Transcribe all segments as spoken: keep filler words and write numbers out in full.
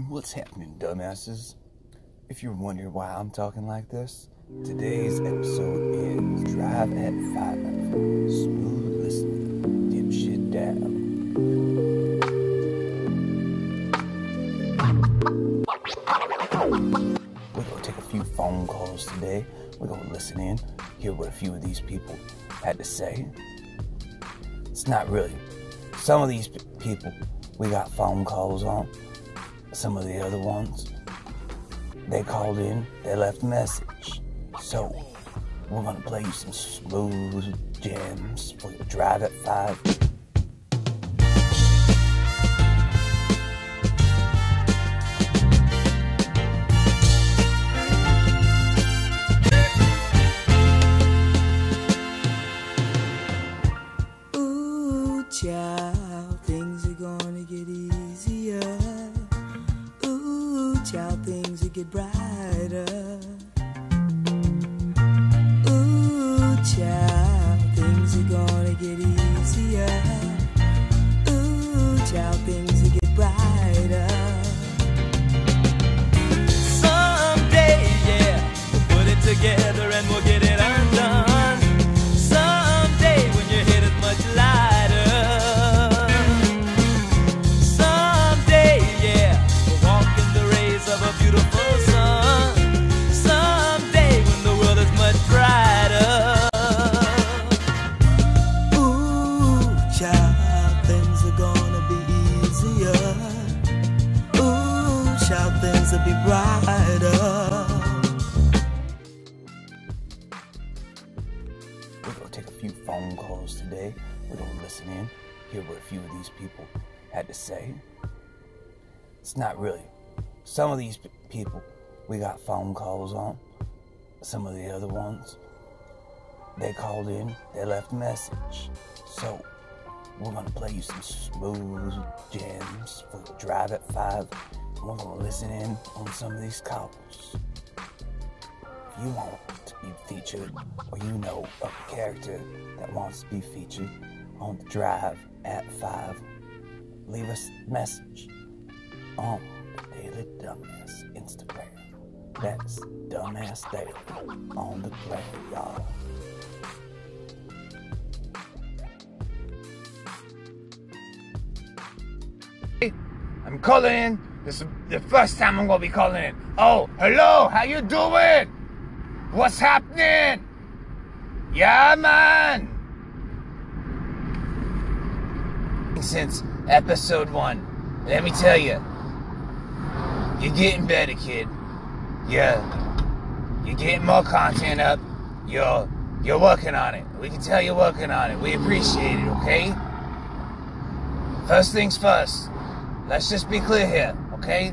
What's happening, dumbasses? If you're wondering why I'm talking like this, today's episode is Drive at five. Smooth listening, dipshit down. We're gonna take a few phone calls today. We're gonna listen in, hear what a few of these people had to say. It's not really. Some of these p- people we got phone calls on. Some of the other ones, they called in, they left a message. So, we're gonna play you some smooth jams for your drive at five. Ooh, child, things are gonna get easier. Ooh, child, things will get brighter. Ooh, child, things are gonna get easier. Ooh, child, things will get brighter. Someday, yeah, we'll put it together and we'll get it undone. Someday, when your head is much lighter. Someday, yeah, we'll walk in the rays of a beautiful sun. Someday, when the world is much brighter. Ooh, child, things are gonna be easier. Ooh, child, things will be brighter. We're gonna take a few phone calls today. We're gonna listen in, hear what a few of these people had to say. It's not really. Some of these p- people we got phone calls on. Some of the other ones, they called in, they left a message. So, we're gonna play you some smooth jams for your drive at five. And we're gonna listen in on some of these calls. If you want to be featured, or you know of a character that wants to be featured on the drive at five, leave us a message on the Daily Dumbass Instagram. That's Dumbass Daily on the gram, y'all. I'm calling in. This is the first time I'm gonna be calling in. Oh, hello, how you doing? What's happening? Yeah, man. Since episode one, let me tell you, you're getting better, kid. Yeah, you're getting more content up. You're you're working on it. We can tell you're working on it. We appreciate it, okay? First things first. Let's just be clear here, okay?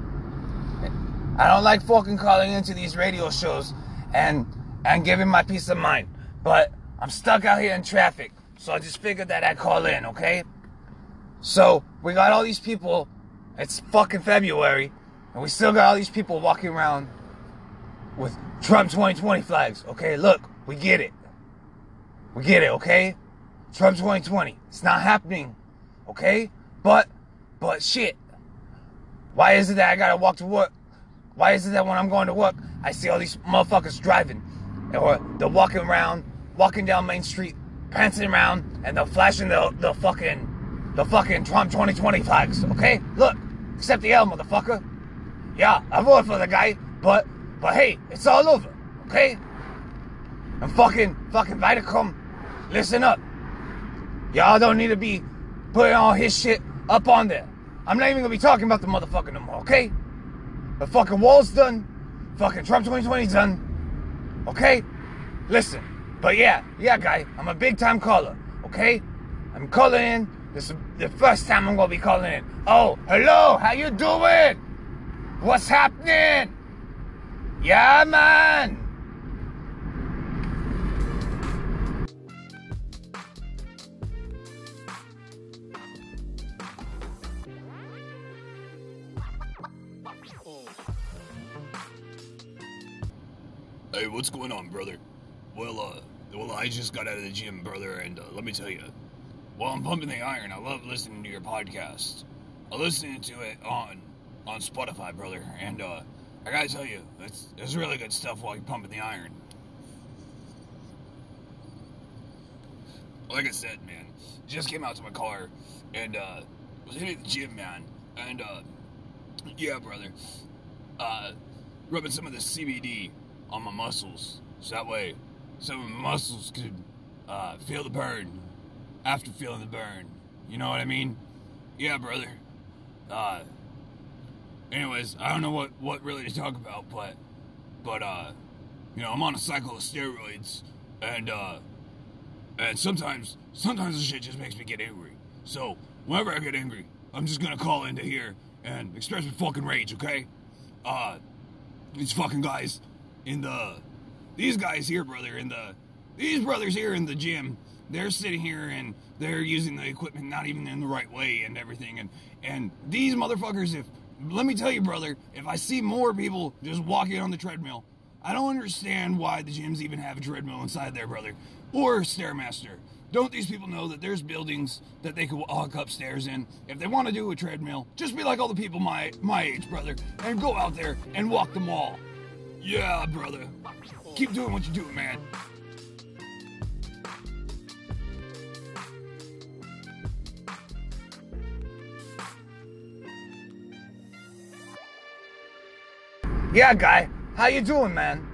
I don't like fucking calling into these radio shows and and giving my peace of mind, but I'm stuck out here in traffic, so I just figured that I'd call in, okay? So, we got all these people, it's fucking February, and we still got all these people walking around with Trump twenty twenty flags, okay? Look, we get it. We get it, okay? Trump twenty twenty, it's not happening, okay? But, but shit, why is it that I gotta walk to work? Why is it that when I'm going to work, I see all these motherfuckers driving, or they're walking around, walking down Main Street, prancing around, and they're flashing the the fucking, the fucking Trump twenty twenty flags, okay? Look, accept the L, motherfucker. Yeah, I voted for the guy, but, but hey, it's all over, okay? And fucking, fucking Vitacom, listen up. Y'all don't need to be putting all his shit up on there. I'm not even gonna be talking about the motherfucker no more, okay? The fucking wall's done. Fucking Trump twenty twenty's done. Okay? Listen. But yeah, yeah, guy, I'm a big time caller, okay? I'm calling in. This is the first time I'm gonna be calling in. Oh, hello, how you doing? What's happening? Yeah, man. Hey, what's going on, brother? Well, uh, well, I just got out of the gym, brother, and uh, let me tell you, while I'm pumping the iron, I love listening to your podcast. I listen to it on on Spotify, brother. And uh, I gotta tell you, it's it's really good stuff while you're pumping the iron. Like I said, man, just came out to my car and uh, was hitting the gym, man. And uh, yeah, brother, uh, rubbing some of the C B D on my muscles, so that way some of my muscles could uh, feel the burn after feeling the burn. You know what I mean? Yeah, brother. Uh, anyways, I don't know what, what really to talk about, but, but, uh, you know, I'm on a cycle of steroids, and, uh, and sometimes, sometimes this shit just makes me get angry. So, whenever I get angry, I'm just gonna call into here and express my fucking rage, okay? Uh, these fucking guys in the, these guys here, brother, in the, these brothers here in the gym, they're sitting here and they're using the equipment not even in the right way and everything. And, and these motherfuckers, if, let me tell you, brother, if I see more people just walking on the treadmill, I don't understand why the gyms even have a treadmill inside there, brother. Or Stairmaster. Don't these people know that there's buildings that they could walk upstairs in? If they want to do a treadmill, just be like all the people my, my age, brother, and go out there and walk the mall. Yeah, brother. Keep doing what you're doing, man. Yeah, guy. How you doing, man?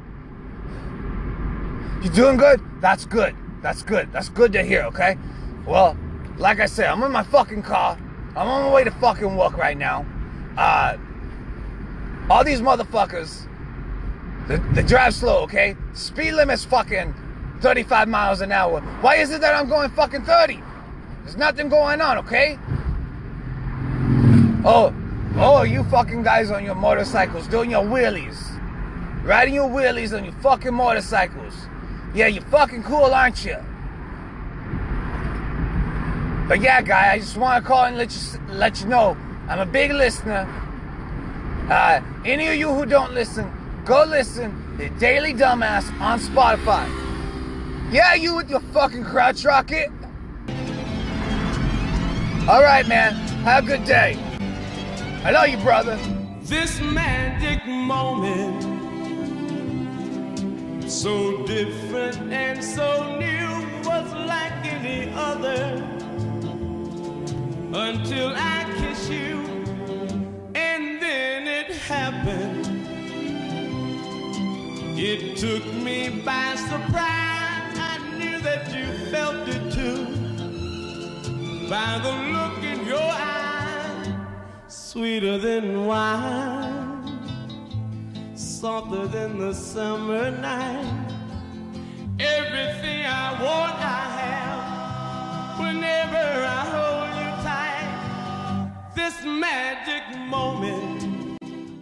You doing good? That's good. That's good. That's good to hear, okay? Well, like I said, I'm in my fucking car. I'm on my way to fucking work right now. Uh, all these motherfuckers, they, they drive slow, okay? Speed limit's fucking thirty-five miles an hour. Why is it that I'm going fucking thirty? There's nothing going on, okay? Oh, oh, you fucking guys on your motorcycles doing your wheelies. Riding your wheelies on your fucking motorcycles. Yeah, you're fucking cool, aren't you? But yeah, guy, I just want to call and let you, let you know, I'm a big listener. Uh, any of you who don't listen, go listen to Daily Dumbass on Spotify. Yeah, you with your fucking crotch rocket. Alright, man. Have a good day. I love you, brother. This magic moment, so different and so new, was like any other, until I kiss you, and then it happened. It took me by surprise. I knew that you felt it too, by the look in your eyes, sweeter than wine, softer than the summer night. Everything I want, I have, whenever I hold you tight. This magic moment.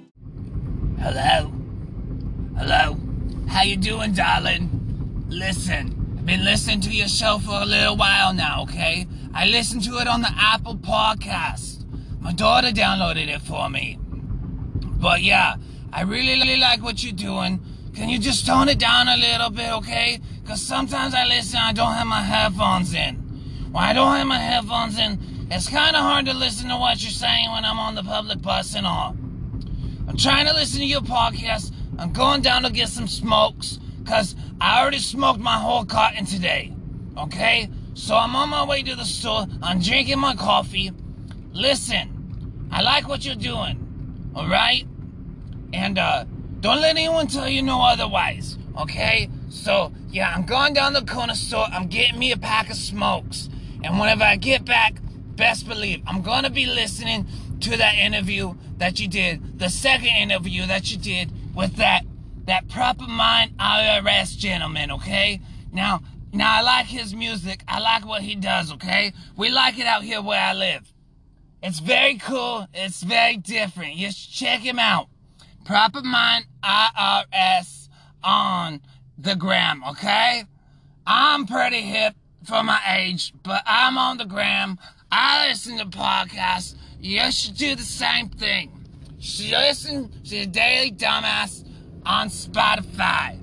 Hello? Hello? How you doing, darling? Listen, I've been listening to your show for a little while now, okay? I listened to it on the Apple Podcast. My daughter downloaded it for me. But yeah, I really, really like what you're doing. Can you just tone it down a little bit, okay? Because sometimes I listen, I don't have my headphones in. When I don't have my headphones in, it's kind of hard to listen to what you're saying when I'm on the public bus and all. I'm trying to listen to your podcast. I'm going down to get some smokes, because I already smoked my whole carton today, okay? So I'm on my way to the store. I'm drinking my coffee. Listen, I like what you're doing, all right? And uh, don't let anyone tell you no otherwise, okay? So, yeah, I'm going down the corner store. I'm getting me a pack of smokes. And whenever I get back, best believe, I'm going to be listening to that interview that you did, the second interview that you did with that that Proper Mind I R S gentleman, okay? Now, now I like his music. I like what he does, okay? We like it out here where I live. It's very cool. It's very different. Just check him out. Proper Mind I R S on the gram, okay? I'm pretty hip for my age, but I'm on the gram. I listen to podcasts. You should do the same thing. You should listen to the Daily Dumbass on Spotify.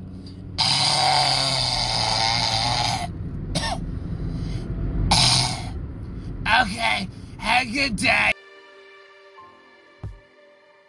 Okay, have a good day.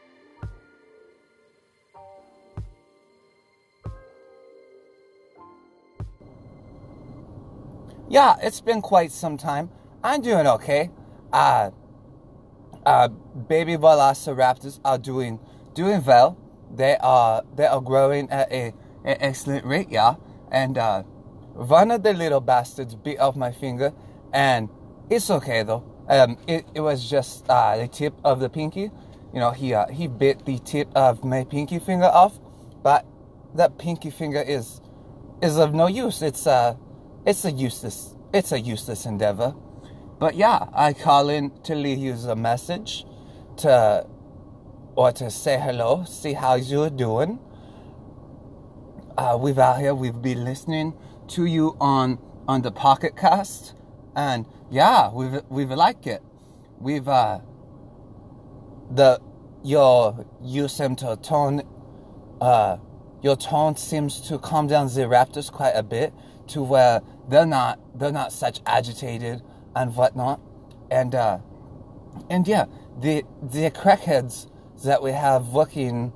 yeah, it's been quite some time. I'm doing okay. Uh, uh, baby velociraptors are doing doing well. They are they are growing at a an excellent rate, yeah. And uh, one of the little bastards bit off my finger, and it's okay though. Um, it it was just uh, the tip of the pinky. You know, he uh, he bit the tip of my pinky finger off, but that pinky finger is is of no use. It's uh it's a useless it's a useless endeavor. But yeah, I call in to leave you a message, to or to say hello, see how you're doing. Uh, we've out here, we've been listening to you on on the Pocket Cast, and yeah, we've we've liked it. We've uh the your you seem to tone uh your tone seems to calm down the raptors quite a bit, to where they're not they're not such agitated and whatnot. And uh and yeah, the the crackheads that we have working,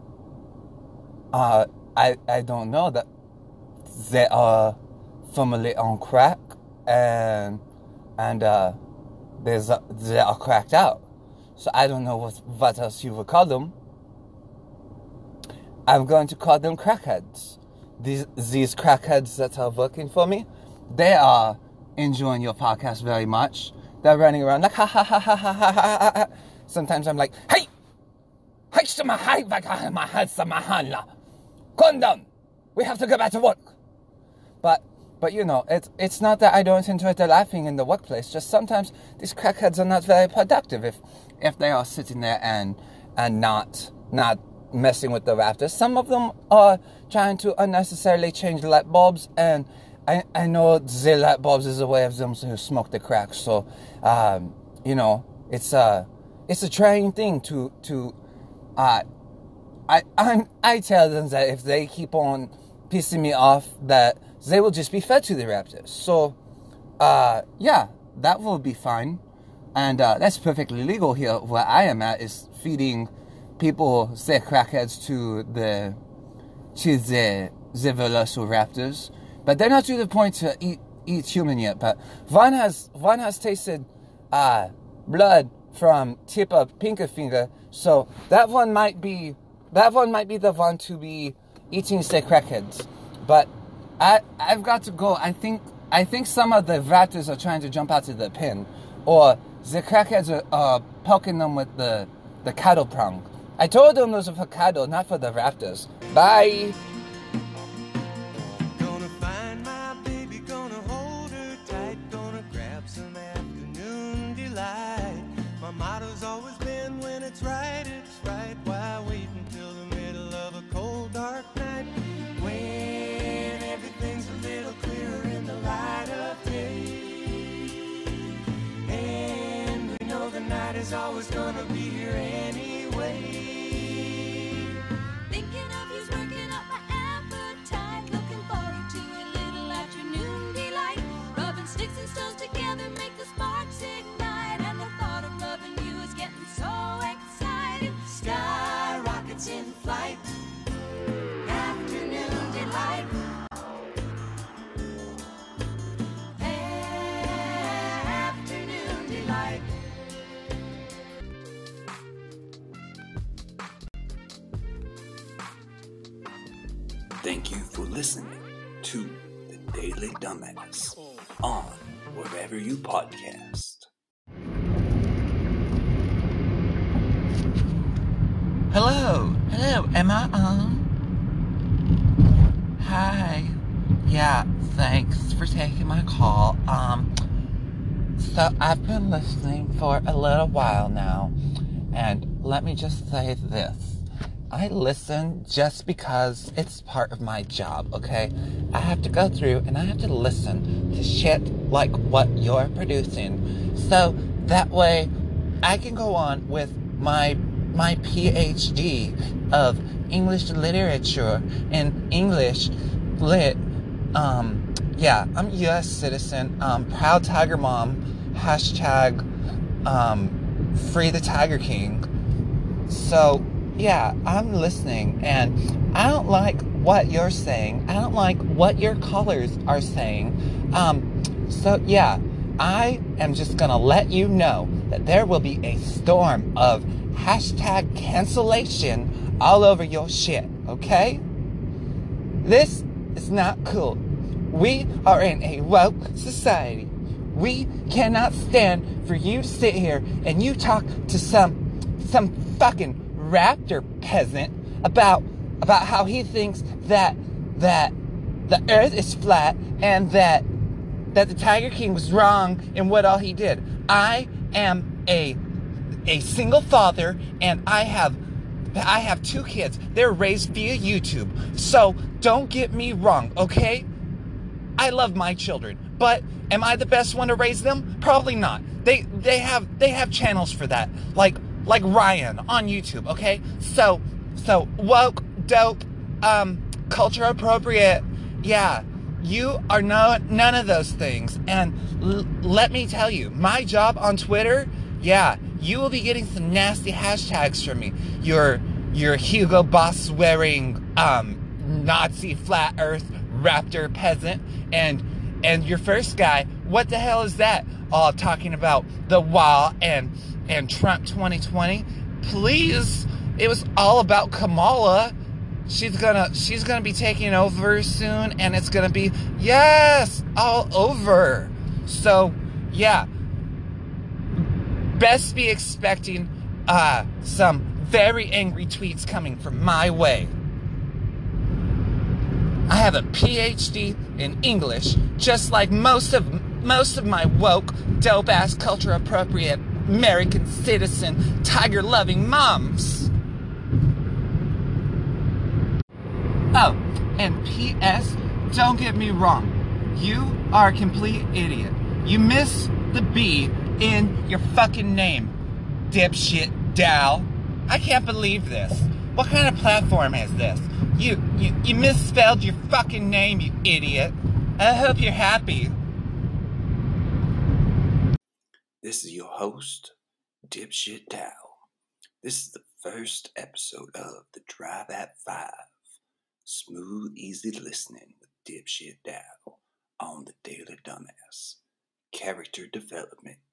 uh I I don't know that they are formerly on crack, and and uh there's a, they are cracked out. So I don't know what what else you would call them. I'm going to call them crackheads. These these crackheads that are working for me, they are enjoying your podcast very much. They're running around like ha ha ha ha ha ha ha ha. Sometimes I'm like, hey, calm down. We have to go back to work. But but you know, it's it's not that I don't enjoy the laughing in the workplace. Just sometimes these crackheads are not very productive if if they are sitting there and and not not messing with the raptors. Some of them are trying to unnecessarily change light bulbs, and I, I know the light bulbs is a way of them who smoke the crack. So, um, you know, it's a it's a trying thing to to. Uh, I I I tell them that if they keep on pissing me off, that they will just be fed to the raptors. So, uh, yeah, that will be fine, and uh, that's perfectly legal here where I am at, is feeding people, say crackheads, to the to the the velociraptors. But they're not to the point to eat eat human yet. But Vaughn has Vaughn has tasted uh, blood from tip of pinky finger, so that one might be that one might be the one to be eating the crackheads. But I I've got to go. I think I think some of the raptors are trying to jump out of the pen, or the crackheads are uh, poking them with the the cattle prong. I told them those were for cattle, not for the raptors. Bye. My motto's always been, when it's right, it's right. Why wait until the middle of a cold, dark night, when everything's a little clearer in the light of day? And we know the night is always gonna be here anyway. Thinking of you's working up my appetite. Looking forward to a little afternoon delight. Rubbing sticks and stones together make the sparks ignite. And the thought of loving you is getting so exciting. Sky rockets in flight. Afternoon delight. Afternoon delight. Thank you for listening to The Daily Dumbass on wherever you podcast. Hello, hello, am I on? Hi. Yeah, thanks for taking my call. Um, so I've been listening for a little while now, and let me just say this. I listen just because it's part of my job, okay? I have to go through and I have to listen to shit like what you're producing, so that way I can go on with my my P H D of English literature and English lit. Um, yeah, I'm a U S citizen, um, proud Tiger Mom, hashtag, um, free the Tiger King. So, yeah, I'm listening, and I don't like what you're saying. I don't like what your callers are saying. Um, So, yeah, I am just gonna let you know that there will be a storm of hashtag cancellation all over your shit, okay? This is not cool. We are in a woke society. We cannot stand for you to sit here and you talk to some some fucking raptor peasant about about how he thinks that that the earth is flat and that that the Tiger King was wrong in what all he did. I am a a single father and I have I have two kids. They're raised via YouTube. So don't get me wrong, okay? I love my children, but am I the best one to raise them? Probably not. They they have they have channels for that, like like Ryan on YouTube. Okay, so so woke, dope, um, culture appropriate. Yeah, you are no none of those things. And l- let me tell you, my job on Twitter. Yeah, you will be getting some nasty hashtags from me. Your your Hugo Boss wearing um Nazi flat Earth raptor peasant, and and your first guy, what the hell is that? All talking about the wall and and Trump twenty twenty. Please, it was all about Kamala. She's gonna she's gonna be taking over soon, and it's gonna be yes all over. So yeah, best be expecting uh some very angry tweets coming from my way. I have a P H D in English, just like most of most of my woke, dope-ass, culture-appropriate, American citizen, tiger-loving moms. Oh, and P S, don't get me wrong. You are a complete idiot. You miss the B in your fucking name, dipshit Dow. I can't believe this. What kind of platform is this? You, you, you misspelled your fucking name, you idiot. I hope you're happy. This is your host, Dipshit Dow. This is the first episode of The Drive at Five. Smooth, easy listening with Dipshit Dow on the Daily Dumbass. Character development